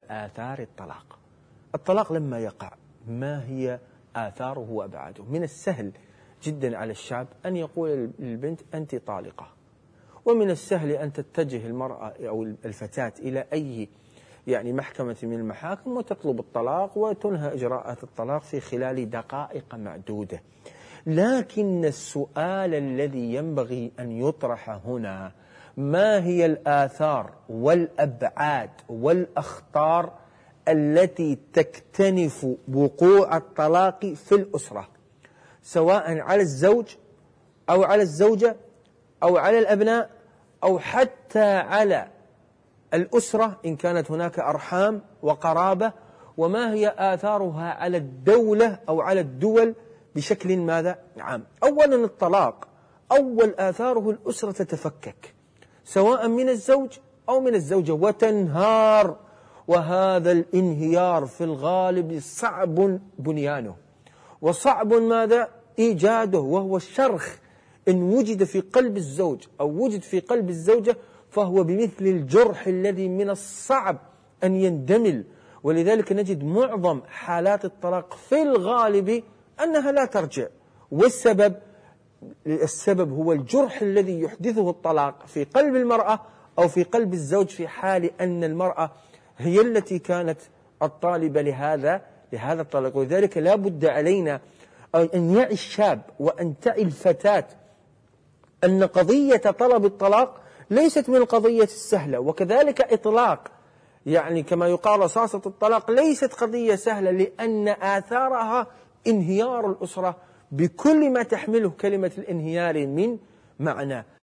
آثار الطلاق. الطلاق لما يقع ما هي آثاره وأبعاده؟ من السهل جدا على الشاب أن يقول للبنت أنت طالقة، ومن السهل أن تتجه المرأة أو الفتاة إلى أي محكمة من المحاكم وتطلب الطلاق وتنهى إجراءات الطلاق في خلال دقائق معدودة. لكن السؤال الذي ينبغي أن يطرح هنا: ما هي الآثار والأبعاد والأخطار التي تكتنف وقوع الطلاق في الأسرة، سواء على الزوج أو على الزوجة أو على الأبناء أو حتى على الأسرة إن كانت هناك أرحام وقرابة، وما هي آثارها على الدولة أو على الدول بشكل ماذا عام. أولا الطلاق أول آثاره الأسرة تتفكك، سواء من الزوج أو من الزوجة، وتنهار، وهذا الانهيار في الغالب صعب بنيانه وصعب ماذا إيجاده، وهو الشرخ إن وجد في قلب الزوج أو وجد في قلب الزوجة فهو بمثل الجرح الذي من الصعب أن يندمل. ولذلك نجد معظم حالات الطلاق في الغالب أنها لا ترجع، والسبب هو الجرح الذي يحدثه الطلاق في قلب المرأة أو في قلب الزوج، في حال أن المرأة هي التي كانت الطالبة لهذا الطلاق. ولذلك لا بد علينا أن يعي الشاب وأن تعي الفتاة أن قضية طلب الطلاق ليست من القضية السهلة، وكذلك إطلاق كما يقال رصاصة الطلاق ليست قضية سهلة، لأن آثارها انهيار الأسرة بكل ما تحمله كلمة الانهيار من معنى.